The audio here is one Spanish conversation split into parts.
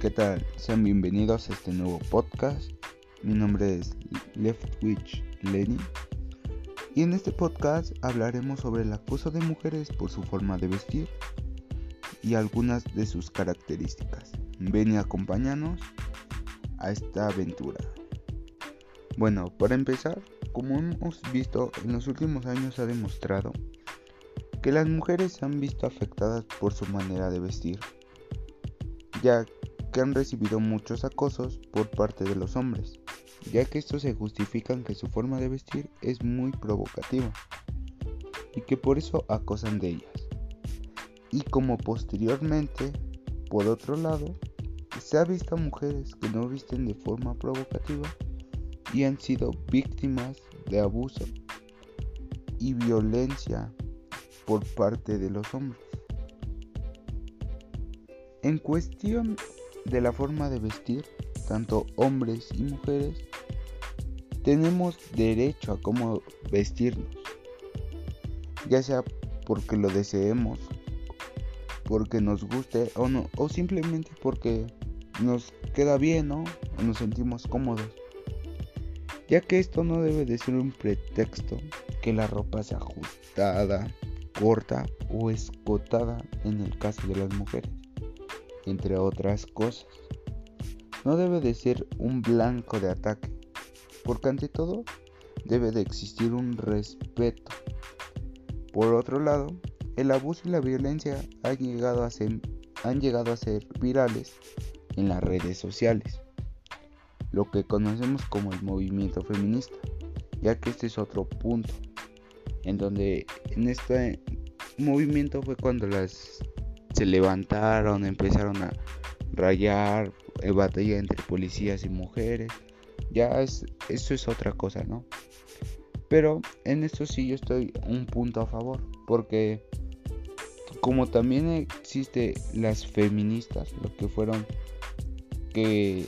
¿Qué tal? Sean bienvenidos a este nuevo podcast. Mi nombre es Leftwich Lenny y en este podcast hablaremos sobre el acoso de mujeres por su forma de vestir y algunas de sus características. Ven y acompáñanos a esta aventura. Bueno, para empezar, como hemos visto, en los últimos años ha demostrado que las mujeres se han visto afectadas por su manera de vestir, ya que han recibido muchos acosos por parte de los hombres, ya que estos se justifican que su forma de vestir es muy provocativa y que por eso acosan de ellas. Y como posteriormente, por otro lado, se ha visto a mujeres que no visten de forma provocativa y han sido víctimas de abuso y violencia por parte de los hombres. En cuestión de la forma de vestir, tanto hombres y mujeres tenemos derecho a cómo vestirnos, ya sea porque lo deseemos, porque nos guste o no, o simplemente porque nos queda bien, ¿no? O nos sentimos cómodos, ya que esto no debe de ser un pretexto que la ropa sea ajustada, corta o escotada en el caso de las mujeres, entre otras cosas. No debe de ser un blanco de ataque, porque ante todo debe de existir un respeto. Por otro lado, el abuso y la violencia han llegado a ser virales en las redes sociales, lo que conocemos como el movimiento feminista, ya que este es otro punto en donde en este movimiento fue cuando se levantaron, empezaron a rayar, batalla entre policías y mujeres. Eso es otra cosa, ¿no? Pero en esto sí yo estoy un punto a favor, porque como también existe las feministas, lo que fueron que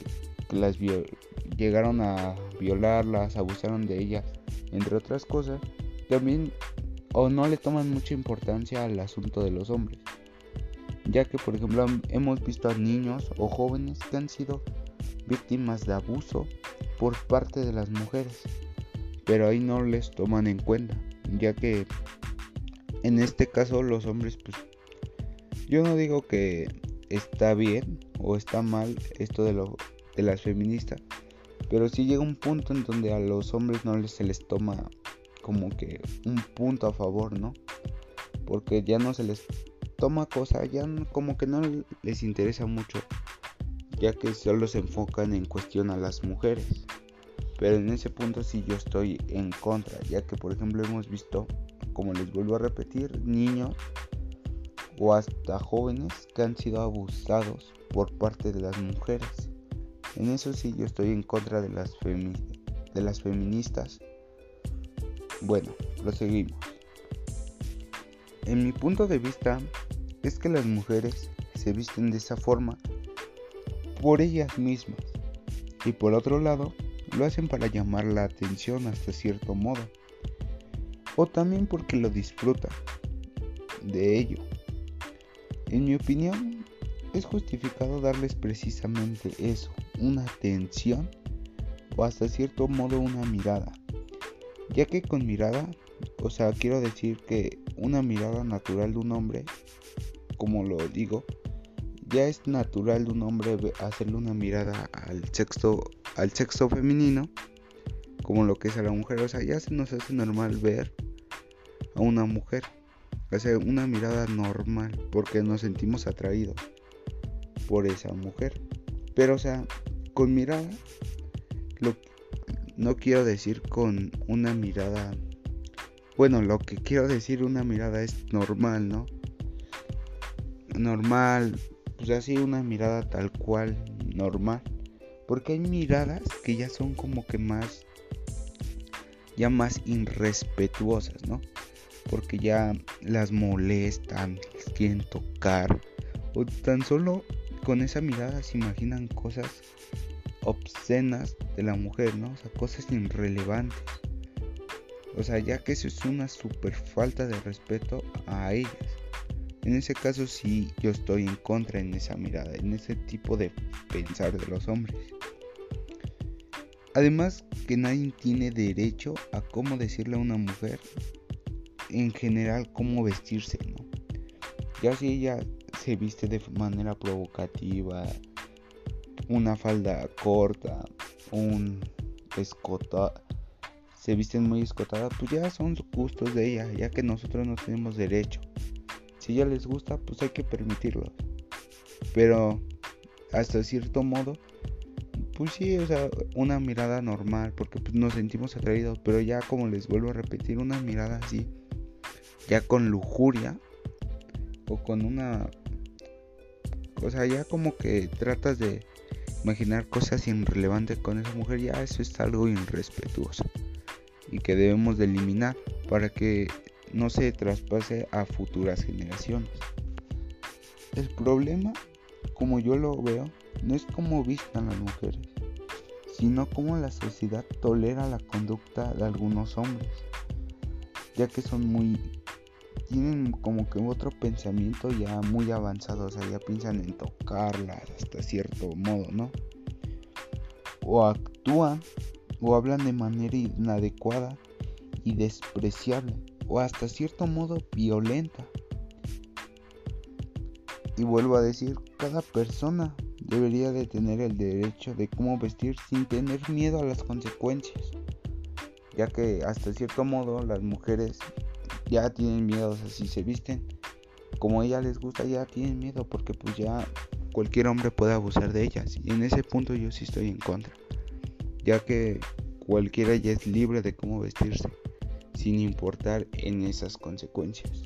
llegaron a violarlas, abusaron de ellas, entre otras cosas, también o no le toman mucha importancia al asunto de los hombres, ya que por ejemplo hemos visto a niños o jóvenes que han sido víctimas de abuso por parte de las mujeres, pero ahí no les toman en cuenta, ya que en este caso los hombres, pues yo no digo que está bien o está mal esto de las feministas, pero sí llega un punto en donde a los hombres no se les toma como que un punto a favor, ¿no? Porque ya no se les toma cosa, ya como que no les interesa mucho, ya que solo se enfocan en cuestión a las mujeres. Pero en ese punto sí yo estoy en contra, ya que por ejemplo hemos visto, como les vuelvo a repetir, niños o hasta jóvenes que han sido abusados por parte de las mujeres. En eso sí yo estoy en contra de las feministas. Bueno, proseguimos. En mi punto de vista es que las mujeres se visten de esa forma por ellas mismas y por otro lado lo hacen para llamar la atención hasta cierto modo, o también porque lo disfrutan de ello. En mi opinión es justificado darles precisamente eso, una atención o hasta cierto modo una mirada, ya que con mirada, quiero decir que una mirada natural de un hombre, como lo digo, ya es natural de un hombre hacerle una mirada al sexo femenino, como lo que es a la mujer. Ya se nos hace normal ver a una mujer, una mirada normal, porque nos sentimos atraídos por esa mujer. Pero con mirada, no quiero decir con una mirada, lo que quiero decir una mirada es normal, ¿no? Normal, pues así una mirada tal cual, normal. Porque hay miradas que ya son como que más irrespetuosas, ¿no? Porque ya las molestan, les quieren tocar, o tan solo con esa mirada se imaginan cosas obscenas de la mujer, ¿no? Cosas irrelevantes. Ya que eso es una super falta de respeto a ellas. En ese caso sí yo estoy en contra en esa mirada, en ese tipo de pensar de los hombres. Además que nadie tiene derecho a cómo decirle a una mujer en general cómo vestirse, ¿no? Ya si ella se viste de manera provocativa, una falda corta, un escote, se visten muy escotadas, pues ya son gustos de ella, ya que nosotros no tenemos derecho. Si a ella les gusta, pues hay que permitirlo. Pero hasta cierto modo, pues sí, o sea, una mirada normal, porque pues nos sentimos atraídos, pero ya como les vuelvo a repetir, una mirada así, ya con lujuria, o con una, o sea, ya como que tratas de imaginar cosas irrelevantes con esa mujer, ya eso es algo irrespetuoso y que debemos de eliminar para que no se traspase a futuras generaciones. El problema, como yo lo veo, no es cómo vistan las mujeres, sino cómo la sociedad tolera la conducta de algunos hombres, ya que tienen como que otro pensamiento ya muy avanzado, o sea, ya piensan en tocarlas hasta cierto modo, ¿no? O actúan o hablan de manera inadecuada y despreciable, o hasta cierto modo violenta. Y vuelvo a decir, cada persona debería de tener el derecho de cómo vestir sin tener miedo a las consecuencias, ya que hasta cierto modo las mujeres ya tienen miedo, o sea, si se visten como a ella les gusta, ya tienen miedo, porque pues ya cualquier hombre puede abusar de ellas, y en ese punto yo sí estoy en contra, ya que cualquiera ya es libre de cómo vestirse, sin importar en esas consecuencias.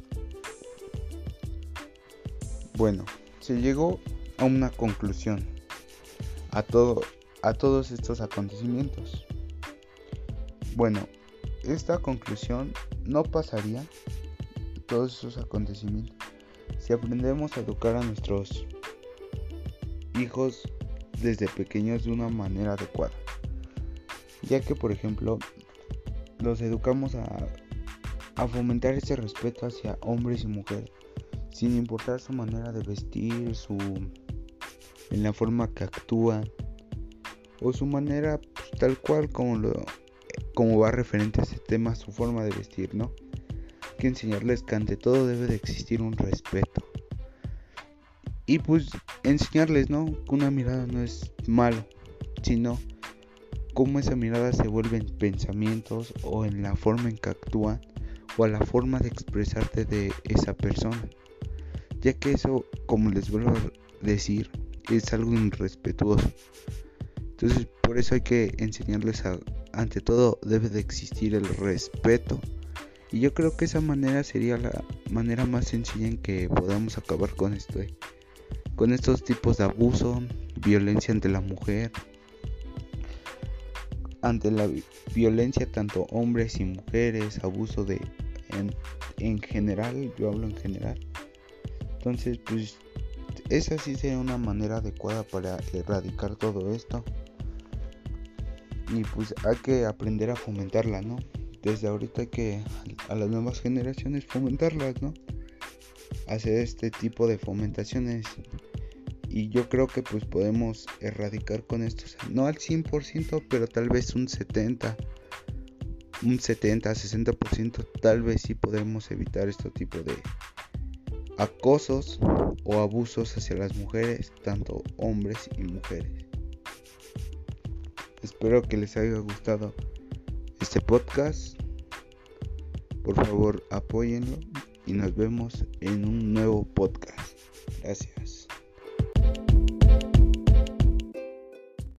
Bueno, se llegó a una conclusión a todos estos acontecimientos. Bueno, esta conclusión no pasaría, todos esos acontecimientos, si aprendemos a educar a nuestros hijos desde pequeños de una manera adecuada, ya que por ejemplo los educamos a fomentar ese respeto hacia hombres y mujeres, sin importar su manera de vestir, en la forma que actúan, o su manera pues, tal cual como va referente a ese tema, su forma de vestir, ¿no? Hay que enseñarles que ante todo debe de existir un respeto. Y pues enseñarles, ¿no? Que una mirada no es malo, sino cómo esa mirada se vuelve en pensamientos o en la forma en que actúan o a la forma de expresarte de esa persona, ya que eso, como les vuelvo a decir, es algo irrespetuoso. Entonces por eso hay que enseñarles ante todo debe de existir el respeto, y yo creo que esa manera sería la manera más sencilla en que podamos acabar con estos tipos de abuso, violencia ante la mujer, ante la violencia tanto hombres y mujeres, abuso en general, yo hablo en general. Entonces pues esa sí sería una manera adecuada para erradicar todo esto, y pues hay que aprender a fomentarla, ¿no? Desde ahorita hay que a las nuevas generaciones fomentarlas, ¿no? Hacer este tipo de fomentaciones, y yo creo que pues podemos erradicar con esto, o sea, no al 100%, pero tal vez un 60% tal vez sí podemos evitar este tipo de acosos o abusos hacia las mujeres, tanto hombres y mujeres. Espero que les haya gustado este podcast. Por favor, apóyenlo y nos vemos en un nuevo podcast. Gracias.